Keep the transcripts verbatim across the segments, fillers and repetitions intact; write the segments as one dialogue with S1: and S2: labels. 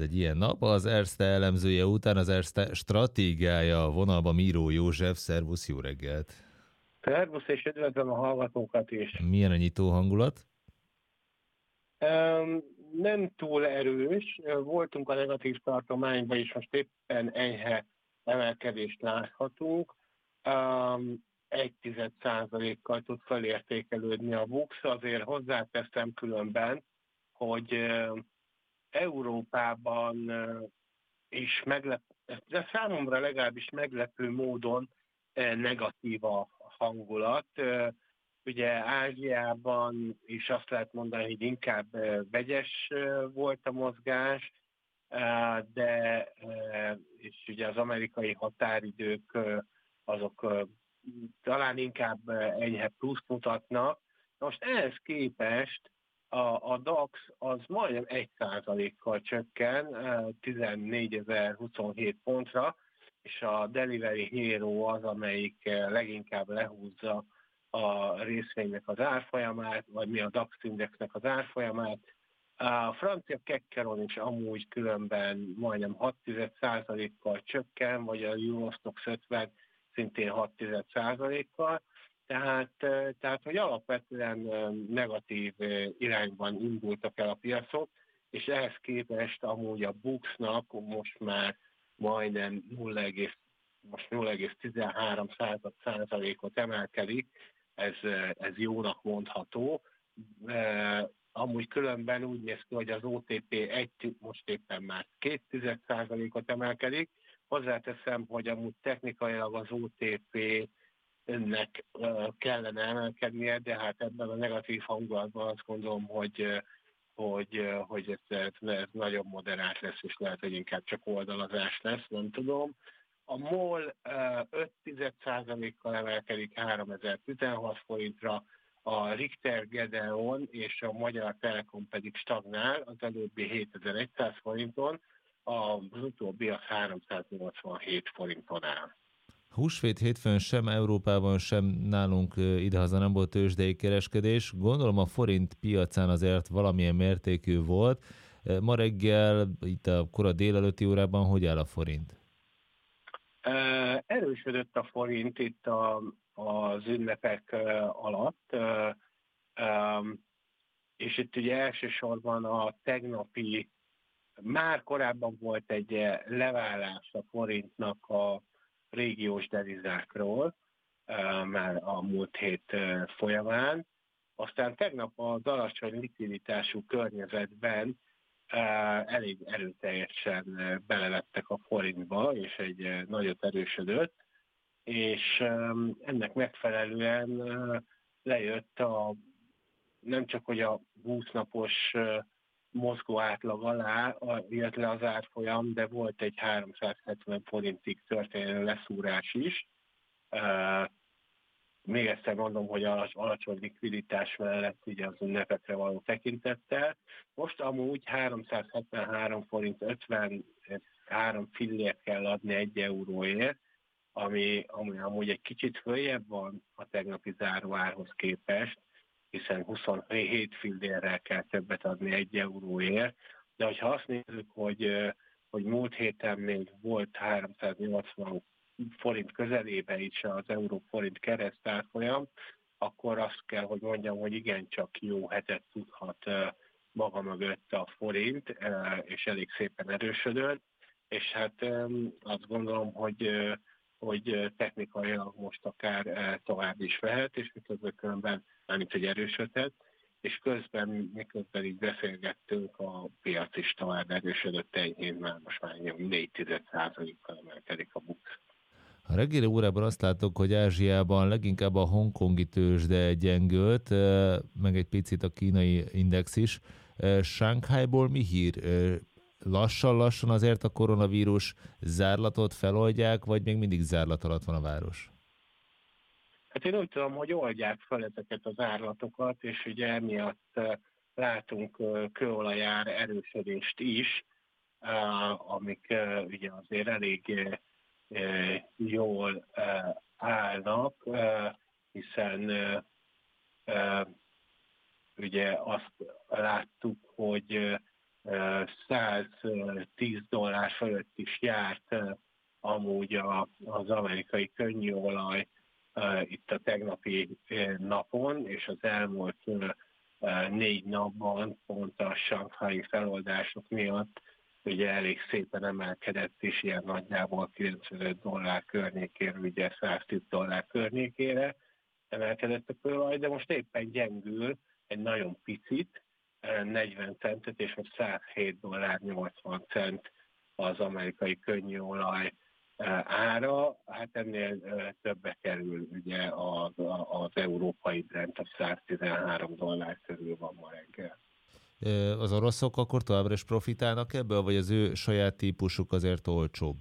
S1: egy ilyen nap. Az Erste elemzője után az Erste stratégiája a vonalba Miró József. Szervusz, jó reggelt!
S2: Szervusz, és üdvözlöm a hallgatókat is.
S1: Milyen a nyitó hangulat?
S2: Um, nem túl erős, voltunk a negatív tartományban is, most éppen enyhe emelkedést láthatunk. Um, egy tized százalékkal tud felértékelődni a BUX, azért hozzáteszem különben, hogy uh, Európában uh, is meglep, de számomra legalábbis meglepő módon uh, negatív a hangulat. Uh, Ugye Ázsiában is azt lehet mondani, hogy inkább eh, vegyes eh, volt a mozgás, eh, de eh, és ugye az amerikai határidők eh, azok eh, talán inkább eh, enyhe plusz mutatnak. Most ehhez képest a, a DAX az majdnem egy százalékkal csökken, eh, tizennégyezer-huszonhét pontra, és a Delivery Hero az, amelyik eh, leginkább lehúzza a részvénynek az árfolyamát, vagy mi a DAX indexnek az árfolyamát. A francia Kekkeron is amúgy különben majdnem hat százalékkal csökken, vagy a Eurostoxx ötven szintén hat százalékkal. Tehát, tehát, hogy alapvetően negatív irányban indultak el a piacok, és ehhez képest amúgy a BUX-nak most már majdnem nulla nulla egész tizenhárom százalékot emelkedik, ez, ez jónak mondható. E, amúgy különben úgy néz ki, hogy az o té pé egy, most éppen már két százalékot emelkedik. Hozzáteszem, hogy amúgy technikailag az o té pé-nek kellene emelkednie, de hát ebben a negatív hangulatban azt gondolom, hogy, hogy, hogy ez, ez, ez nagyon moderált lesz, és lehet, hogy inkább csak oldalazás lesz, nem tudom. A MOL öt százalékkal emelkedik háromezer-tizenhat forintra, a Richter Gedeon és a Magyar Telekom pedig stagnál, az előbbi hétezer-száz forinton, az utóbbi az háromszáznyolcvanhét forinton áll.
S1: Húsvét hétfőn sem Európában, sem nálunk idehaza nem volt tőzsdei kereskedés. Gondolom a forint piacán azért valamilyen mértékű volt. Ma reggel, itt a kora délelőtti órában, hogy áll a forint?
S2: Erősödött a forint itt a, az ünnepek alatt, és itt ugye elsősorban a tegnapi, már korábban volt egy leválás a forintnak a régiós devizákról, már a múlt hét folyamán. Aztán tegnap az alacsony likviditású környezetben elég erőteljesen belevettek a forintba, és egy nagyot erősödött, és ennek megfelelően lejött a, nem csak hogy a húsz napos mozgó átlag alá jött le az árfolyam, de volt egy háromszázhetven forintig történő leszúrás is. Még egyszer mondom, hogy alacsony likviditás mellett ugye az ünnepekre való tekintettel. Most amúgy háromszázhetvenhárom forint ötvenhárom fillért kell adni egy euróért, ami, ami amúgy egy kicsit följebb van a tegnapi záróárhoz képest, hiszen huszonhét fillérrel kell többet adni egy euróért. De hogyha azt nézzük, hogy, hogy múlt héten még volt háromszáznyolcvan forint közelébe is az euró-forint keresztárfolyam, akkor azt kell, hogy mondjam, hogy igencsak jó hetet tudhat maga mögött a forint, és elég szépen erősödött, és hát azt gondolom, hogy, hogy technikailag most akár tovább is vehet, és miközben különben, mármint hogy erősödhet, és közben, miközben így beszélgettünk, a piac is tovább erősödött enyhén, már most már négy százalékkal emelkedik a BUX.
S1: A reggeli órában azt látok, hogy Ázsiában leginkább a hongkongi tőzsde gyengült, meg egy picit a kínai index is. Shanghaiból mi hír? Lassan-lassan azért a koronavírus zárlatot feloldják, vagy még mindig zárlat alatt van a város?
S2: Hát én úgy tudom, hogy oldják fel ezeket az zárlatokat, és ugye emiatt látunk kőolajár erősödést is, amik ugye azért elég jól állnak, hiszen ugye azt láttuk, hogy száztíz dollár fölött is járt amúgy az amerikai könnyűolaj itt a tegnapi napon, és az elmúlt négy napban pont a sanghai feloldások miatt ugye elég szépen emelkedett is, ilyen nagyjából kilencvenöt dollár környékére, ugye száztíz dollár környékére emelkedett a kőolaj, de most éppen gyengül egy nagyon picit, negyven centet, és most százhét dollár nyolcvan cent az amerikai könnyűolaj ára, hát ennél többe kerül ugye az, az európai Brent, a száztizenhárom dollár körül van ma reggel.
S1: Az oroszok akkor továbbra is profitálnak ebből, vagy az ő saját típusuk azért olcsóbb?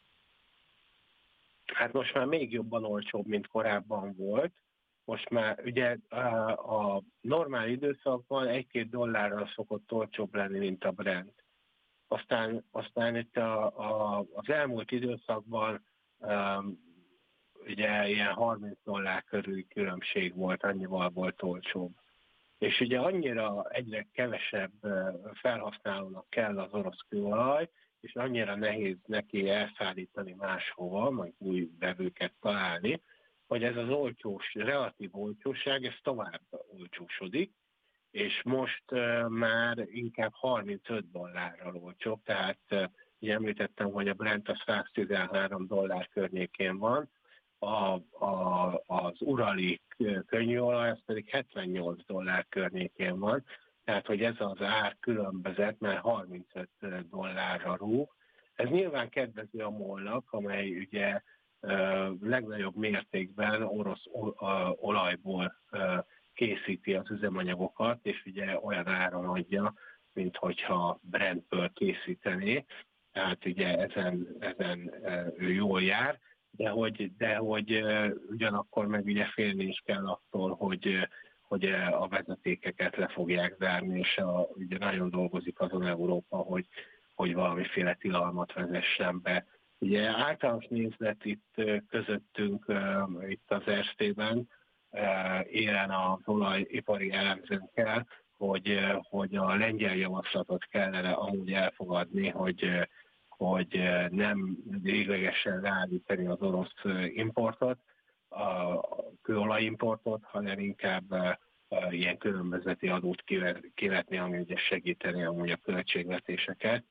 S2: Hát most már még jobban olcsóbb, mint korábban volt. Most már ugye a normál időszakban egy-két dollárral szokott olcsóbb lenni, mint a Brent. Aztán, aztán itt a, a, az elmúlt időszakban um, ugye ilyen harminc dollár körüli különbség volt, annyival volt olcsóbb. És ugye annyira egyre kevesebb felhasználónak kell az orosz kőolaj, és annyira nehéz neki elszállítani máshova, majd új vevőket találni, hogy ez az olcsós, relatív olcsóság, ez tovább olcsósodik, és most uh, már inkább harmincöt dollárral olcsóbb, tehát uh, ugye említettem, hogy a Brent a száztizenhárom dollár környékén van, a, a, az urali könnyűolaj az pedig hetvennyolc dollár környékén van, tehát hogy ez az ár különbözet már harmincöt dollárra rúg. Ez nyilván kedvező a MOL-nak, amely ugye uh, legnagyobb mértékben orosz olajból uh, készíti az üzemanyagokat, és ugye olyan áron adja, mint hogyha Brentből készítené. Tehát ugye ezen, ezen ő jól jár, de hogy, de hogy ugyanakkor meg ugye félni is kell attól, hogy, hogy a vezetékeket le fogják zárni, és a, ugye nagyon dolgozik azon Európa, hogy, hogy valamiféle tilalmat vezessen be. Ugye általános nézlet itt közöttünk, itt az Erstében, élen az olajipari elemzőnkkel, hogy, hogy a lengyel javaslatot kellene amúgy elfogadni, hogy, hogy nem véglegesen leállítani az orosz importot, a kőolajimportot, hanem inkább ilyen különbözeti adót kivetni, ami ugye segíteni amúgy a költségvetéseket.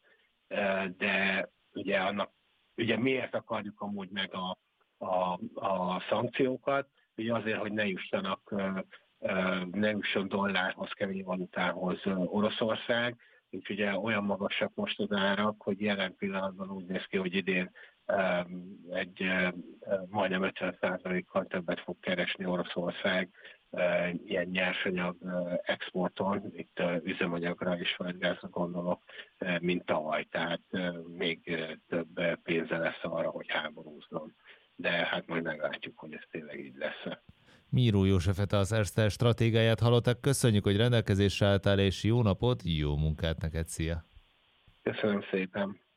S2: De ugye, annak, ugye miért akarjuk amúgy meg a, a, a szankciókat? Ugye azért, hogy ne jussanak, ne jusson dollárhoz, kemény valutához Oroszország, így ugye olyan magasak most az árak, hogy jelen pillanatban úgy néz ki, hogy idén egy majdnem ötven százalékkal többet fog keresni Oroszország ilyen nyersanyag exporton, itt üzemanyagra és földgázra gondolok, mint tavaly, tehát még több pénze lesz arra, hogy háborúzzon. De hát majd meglátjuk, hogy ez tényleg így lesz.
S1: Miró Józsefet, az Erste stratégiáját hallották. Köszönjük, hogy rendelkezésre álltál, és jó napot, jó munkát neked, szia!
S2: Köszönöm szépen!